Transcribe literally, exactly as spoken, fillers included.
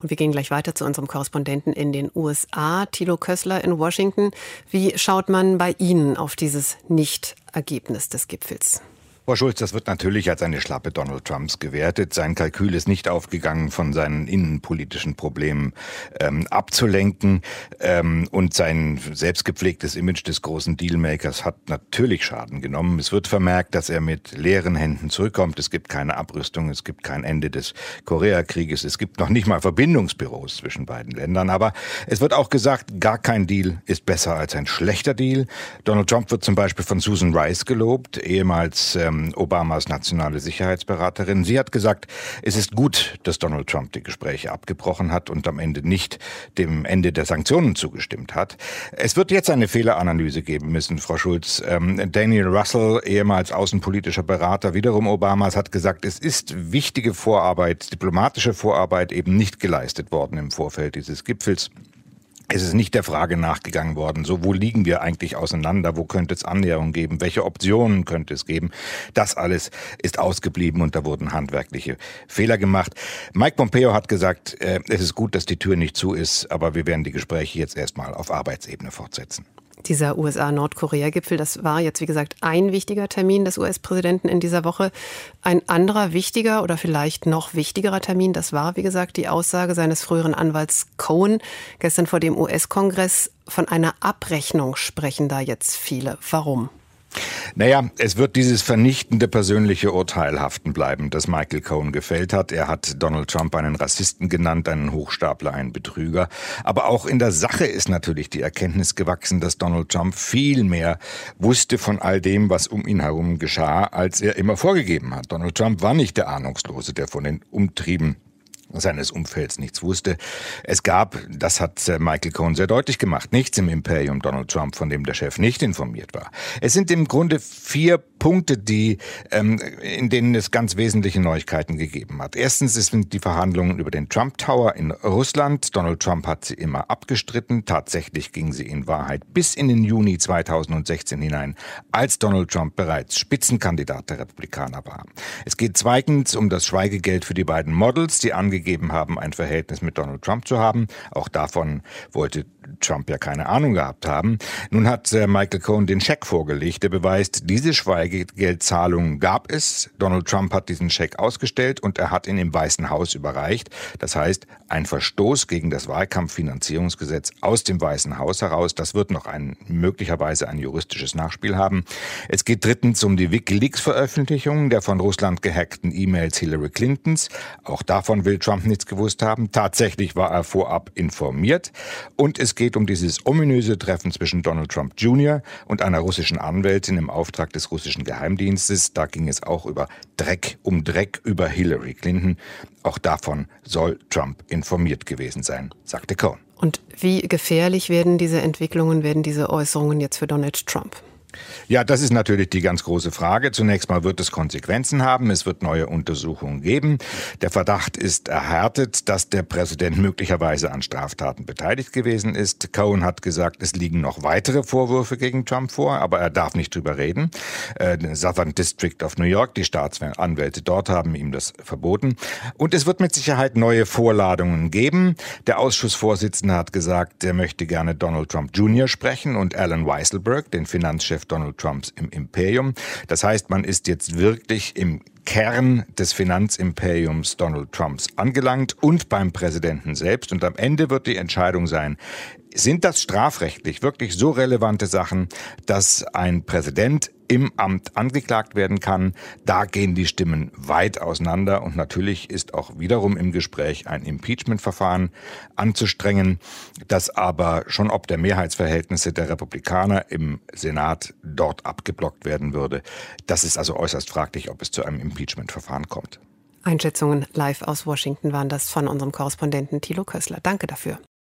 Und wir gehen gleich weiter zu unserem Korrespondenten in den U S A, Thilo Kössler in Washington. Wie schaut man bei Ihnen auf dieses Nicht-Ergebnis des Gipfels? Frau Schulz, das wird natürlich als eine Schlappe Donald Trumps gewertet. Sein Kalkül ist nicht aufgegangen, von seinen innenpolitischen Problemen ähm, abzulenken. Ähm, und sein selbstgepflegtes Image des großen Dealmakers hat natürlich Schaden genommen. Es wird vermerkt, dass er mit leeren Händen zurückkommt. Es gibt keine Abrüstung, es gibt kein Ende des Koreakrieges. Es gibt noch nicht mal Verbindungsbüros zwischen beiden Ländern. Aber es wird auch gesagt, gar kein Deal ist besser als ein schlechter Deal. Donald Trump wird zum Beispiel von Susan Rice gelobt, ehemals ähm, Obamas nationale Sicherheitsberaterin. Sie hat gesagt, es ist gut, dass Donald Trump die Gespräche abgebrochen hat und am Ende nicht dem Ende der Sanktionen zugestimmt hat. Es wird jetzt eine Fehleranalyse geben müssen, Frau Schulz. Ähm, Daniel Russell, ehemals außenpolitischer Berater wiederum Obamas, hat gesagt, es ist wichtige Vorarbeit, diplomatische Vorarbeit eben nicht geleistet worden im Vorfeld dieses Gipfels. Es ist nicht der Frage nachgegangen worden, so wo liegen wir eigentlich auseinander, wo könnte es Annäherung geben, welche Optionen könnte es geben. Das alles ist ausgeblieben und da wurden handwerkliche Fehler gemacht. Mike Pompeo hat gesagt, äh, es ist gut, dass die Tür nicht zu ist, aber wir werden die Gespräche jetzt erstmal auf Arbeitsebene fortsetzen. Dieser U S A-Nordkorea-Gipfel, das war jetzt, wie gesagt, ein wichtiger Termin des U S-Präsidenten in dieser Woche. Ein anderer wichtiger oder vielleicht noch wichtigerer Termin, das war, wie gesagt, die Aussage seines früheren Anwalts Cohen gestern vor dem U S-Kongress. Von einer Abrechnung sprechen da jetzt viele. Warum? Naja, es wird dieses vernichtende persönliche Urteil haften bleiben, das Michael Cohen gefällt hat. Er hat Donald Trump einen Rassisten genannt, einen Hochstapler, einen Betrüger. Aber auch in der Sache ist natürlich die Erkenntnis gewachsen, dass Donald Trump viel mehr wusste von all dem, was um ihn herum geschah, als er immer vorgegeben hat. Donald Trump war nicht der Ahnungslose, der von den Umtrieben seines Umfelds nichts wusste. Es gab, das hat Michael Cohen sehr deutlich gemacht, nichts im Imperium Donald Trump, von dem der Chef nicht informiert war. Es sind im Grunde vier Punkte, die, ähm, in denen es ganz wesentliche Neuigkeiten gegeben hat. Erstens sind die Verhandlungen über den Trump Tower in Russland. Donald Trump hat sie immer abgestritten. Tatsächlich gingen sie in Wahrheit bis in den Juni zweitausendsechzehn hinein, als Donald Trump bereits Spitzenkandidat der Republikaner war. Es geht zweitens um das Schweigegeld für die beiden Models, die angegeben haben, ein Verhältnis mit Donald Trump zu haben. Auch davon wollte Trump ja keine Ahnung gehabt haben. Nun hat äh, Michael Cohen den Scheck vorgelegt, der beweist, diese Schweigegeldzahlungen gab es. Donald Trump hat diesen Scheck ausgestellt und er hat ihn im Weißen Haus überreicht. Das heißt, ein Verstoß gegen das Wahlkampffinanzierungsgesetz aus dem Weißen Haus heraus. Das wird noch ein, möglicherweise ein juristisches Nachspiel haben. Es geht drittens um die WikiLeaks-Veröffentlichung der von Russland gehackten E-Mails Hillary Clintons. Auch davon will Trump nichts gewusst haben. Tatsächlich war er vorab informiert. Und es geht um dieses ominöse Treffen zwischen Donald Trump Junior und einer russischen Anwältin im Auftrag des russischen Geheimdienstes. Da ging es auch über Dreck um Dreck über Hillary Clinton. Auch davon soll Trump informiert gewesen sein, sagte Cohen. Und wie gefährlich werden diese Entwicklungen, werden diese Äußerungen jetzt für Donald Trump? Ja, das ist natürlich die ganz große Frage. Zunächst mal wird es Konsequenzen haben. Es wird neue Untersuchungen geben. Der Verdacht ist erhärtet, dass der Präsident möglicherweise an Straftaten beteiligt gewesen ist. Cohen hat gesagt, es liegen noch weitere Vorwürfe gegen Trump vor, aber er darf nicht drüber reden. Äh, Southern District of New York, die Staatsanwälte dort haben ihm das verboten. Und es wird mit Sicherheit neue Vorladungen geben. Der Ausschussvorsitzende hat gesagt, er möchte gerne Donald Trump Junior sprechen und Alan Weisselberg, den Finanzchef Donald Trumps im Imperium. Das heißt, man ist jetzt wirklich im Kern des Finanzimperiums Donald Trumps angelangt und beim Präsidenten selbst. Und am Ende wird die Entscheidung sein, sind das strafrechtlich wirklich so relevante Sachen, dass ein Präsident im Amt angeklagt werden kann? Da gehen die Stimmen weit auseinander und natürlich ist auch wiederum im Gespräch ein Impeachment-Verfahren anzustrengen, das aber schon ob der Mehrheitsverhältnisse der Republikaner im Senat dort abgeblockt werden würde. Das ist also äußerst fraglich, ob es zu einem Impeachment-Verfahren kommt. Einschätzungen live aus Washington waren das von unserem Korrespondenten Thilo Kössler. Danke dafür.